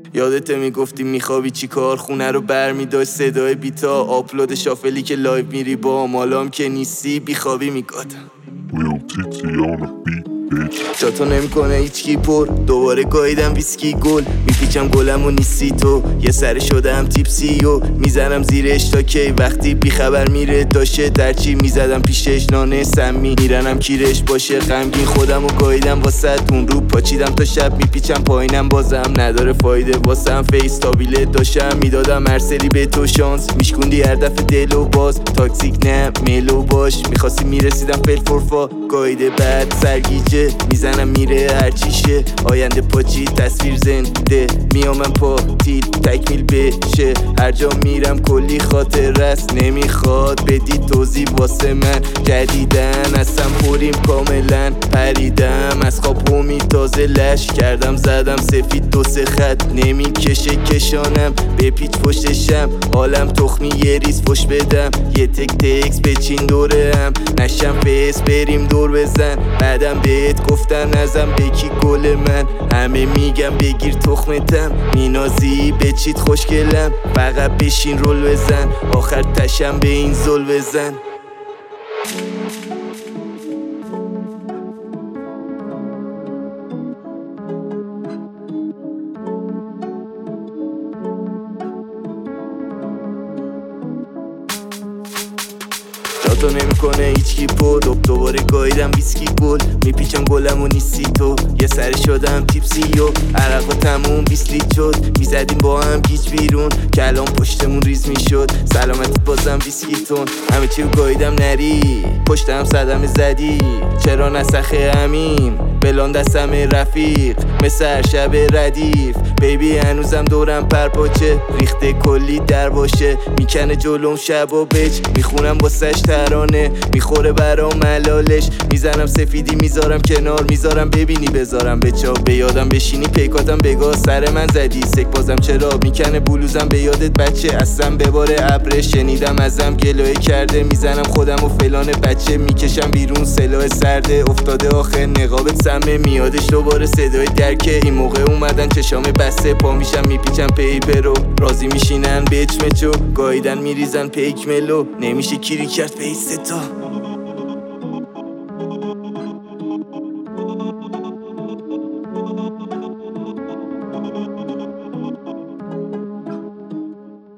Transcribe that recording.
یادته میگفتی میخوابی چی کار، خونه رو برمیداشت صدای بیتا، آپلود شافلی که لایو میری با مالام که نیستی بیخوابی میگادم جاتو نمیکنه هیچکی پر، دوباره گاییدم ویسکی گل، میپیچم گلم و نیستی تو، یه سر شدم تیپسی و میزنم زیرش تا کی، وقتی بیخبر میره داشه درچی میزدم پیشش، نانه سمی میرنم کیرش باشه، غمگین خودم و گاییدم واسه اون رو پاچیدم تا شب میپیچم پایینم بازم نداره فایده واسم، فیس تابیله داشتم میدادم هر سری به تو شانس، میشکوندی هر دفعه دل و باز تاکسیک نه ملو باش، میخواستی میرسیدم فیل فورفا گایده بعد سرگیجه میزنم میره هرچیشه، آینده پاچی تصویر زنده میامم پاتیل تکمیل بشه، هر جا میرم کلی خاطر است نمیخواد بدی توضیح واسه من، جدیدن هستم پریم کاملا پریدم از خواب امید تازه لش کردم زدم سفید دو سه خط نمیکشه کشانم به پیچ پشتشم حالم تخمی یه ریز فش بدم یه تک تکس بچین دوره هم نشم فیس بریم دور بزن بعدم بهت گفتن ازم بکی گل من همه میگم بگیر تخمتم مینازی بچید خوشگلم فقط بشین رول بزن آخر تشم به این زل بزن. جاتو نمیکنه هیچکی پر، دوباره گاییدم ویسکی گل، میپیچم گلم و نیستی تو، یه سر شدم تیپسی و عرقا تموم 20 لیتر شد، میزدیم با هم گیج بیرون کلام پشتمون ریز میشد، سلامتی بازم ویسکیتون همه چیو گاییدم نری پشتم صدمه زدی چرا نسخه همین بلان دستم رفیق مثل هر شب ردیف بیبی هنوزم دورم پرپاچه ریخته کلی در باشه میکنه جلوم شب و بچ میخونم واسش ترانه میخوره برام ملالش میزنم سفیدی میذارم کنار میذارم ببینی بذارم به چا به یادم بشینی پیکاتم بگاه سر من زدی سک بازم چرا میکنه بلوزم به یادت بچه اصلا بباره ابره شنیدم ازم گلایه کرده میزنم خودم و فلان بچه میکشم بیرون سلاح سرده افتاده آخر نقابت سمه میادش دوباره صدای درکه این موقع اومدن چشام بسته پا میشم میپیچم پیپر رو راضی میشینن به اچمچو گاییدن میریزن پیک ملو نمیشه کیری کرد فیس تا